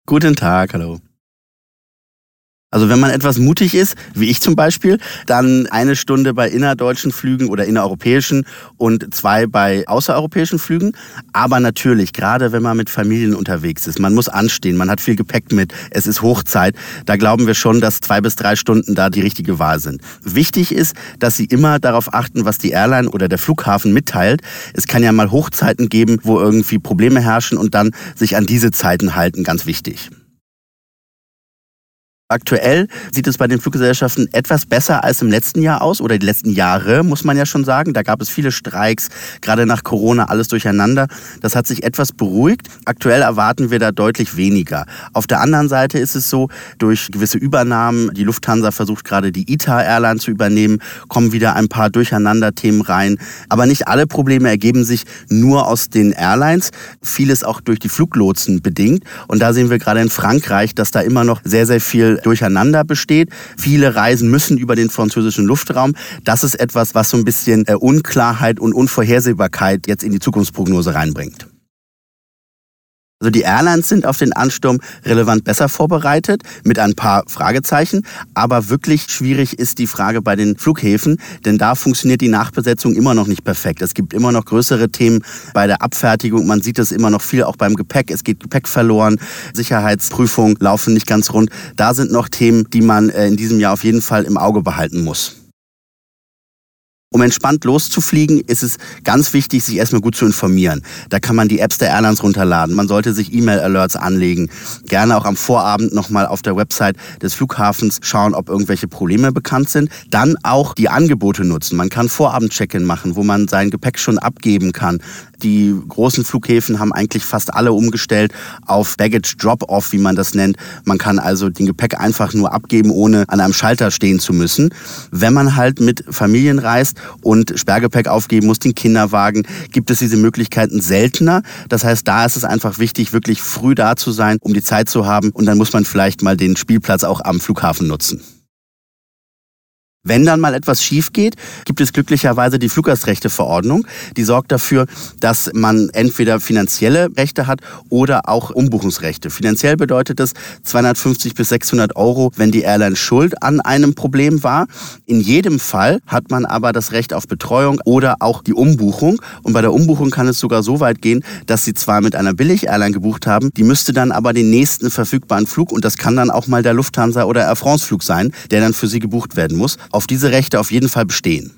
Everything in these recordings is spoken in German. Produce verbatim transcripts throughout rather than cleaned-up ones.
Guten Tag, hallo. Also wenn man etwas mutig ist, wie ich zum Beispiel, dann eine Stunde bei innerdeutschen Flügen oder innereuropäischen und zwei bei außereuropäischen Flügen. Aber natürlich, gerade wenn man mit Familien unterwegs ist, man muss anstehen, man hat viel Gepäck mit, es ist Hochzeit, da glauben wir schon, dass zwei bis drei Stunden da die richtige Wahl sind. Wichtig ist, dass Sie immer darauf achten, was die Airline oder der Flughafen mitteilt. Es kann ja mal Hochzeiten geben, wo irgendwie Probleme herrschen und dann sich an diese Zeiten halten, ganz wichtig. Aktuell sieht es bei den Fluggesellschaften etwas besser als im letzten Jahr aus oder die letzten Jahre, muss man ja schon sagen. Da gab es viele Streiks, gerade nach Corona, alles durcheinander. Das hat sich etwas beruhigt. Aktuell erwarten wir da deutlich weniger. Auf der anderen Seite ist es so, durch gewisse Übernahmen, die Lufthansa versucht gerade die I T A Airline zu übernehmen, kommen wieder ein paar Durcheinander-Themen rein. Aber nicht alle Probleme ergeben sich nur aus den Airlines. Vieles auch durch die Fluglotsen bedingt. Und da sehen wir gerade in Frankreich, dass da immer noch sehr, sehr viel Durcheinander besteht. Viele Reisen müssen über den französischen Luftraum. Das ist etwas, was so ein bisschen Unklarheit und Unvorhersehbarkeit jetzt in die Zukunftsprognose reinbringt. Also die Airlines sind auf den Ansturm relevant besser vorbereitet, mit ein paar Fragezeichen. Aber wirklich schwierig ist die Frage bei den Flughäfen, denn da funktioniert die Nachbesetzung immer noch nicht perfekt. Es gibt immer noch größere Themen bei der Abfertigung. Man sieht es immer noch viel auch beim Gepäck. Es geht Gepäck verloren, Sicherheitsprüfungen laufen nicht ganz rund. Da sind noch Themen, die man in diesem Jahr auf jeden Fall im Auge behalten muss. Um entspannt loszufliegen, ist es ganz wichtig, sich erstmal gut zu informieren. Da kann man die Apps der Airlines runterladen. Man sollte sich E-Mail-Alerts anlegen. Gerne auch am Vorabend nochmal auf der Website des Flughafens schauen, ob irgendwelche Probleme bekannt sind. Dann auch die Angebote nutzen. Man kann Vorabend-Check-in machen, wo man sein Gepäck schon abgeben kann. Die großen Flughäfen haben eigentlich fast alle umgestellt auf Baggage Drop-Off, wie man das nennt. Man kann also den Gepäck einfach nur abgeben, ohne an einem Schalter stehen zu müssen. Wenn man halt mit Familien reist und Sperrgepäck aufgeben muss, den Kinderwagen, gibt es diese Möglichkeiten seltener. Das heißt, da ist es einfach wichtig, wirklich früh da zu sein, um die Zeit zu haben. Und dann muss man vielleicht mal den Spielplatz auch am Flughafen nutzen. Wenn dann mal etwas schief geht, gibt es glücklicherweise die Fluggastrechteverordnung. Die sorgt dafür, dass man entweder finanzielle Rechte hat oder auch Umbuchungsrechte. Finanziell bedeutet es zweihundertfünfzig bis sechshundert Euro, wenn die Airline schuld an einem Problem war. In jedem Fall hat man aber das Recht auf Betreuung oder auch die Umbuchung. Und bei der Umbuchung kann es sogar so weit gehen, dass Sie zwar mit einer Billig-Airline gebucht haben, die müsste dann aber den nächsten verfügbaren Flug, und das kann dann auch mal der Lufthansa oder Air France Flug sein, der dann für Sie gebucht werden muss, auf diese Rechte auf jeden Fall bestehen.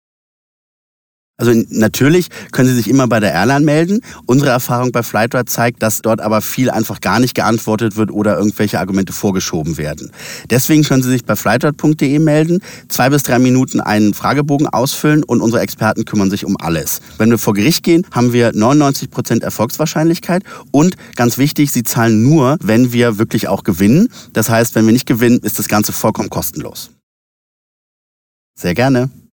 Also natürlich können Sie sich immer bei der Airline melden. Unsere Erfahrung bei Flightride zeigt, dass dort aber viel einfach gar nicht geantwortet wird oder irgendwelche Argumente vorgeschoben werden. Deswegen können Sie sich bei flightride punkt de melden, zwei bis drei Minuten einen Fragebogen ausfüllen und unsere Experten kümmern sich um alles. Wenn wir vor Gericht gehen, haben wir neunundneunzig Prozent Erfolgswahrscheinlichkeit und ganz wichtig, Sie zahlen nur, wenn wir wirklich auch gewinnen. Das heißt, wenn wir nicht gewinnen, ist das Ganze vollkommen kostenlos. Sehr gerne.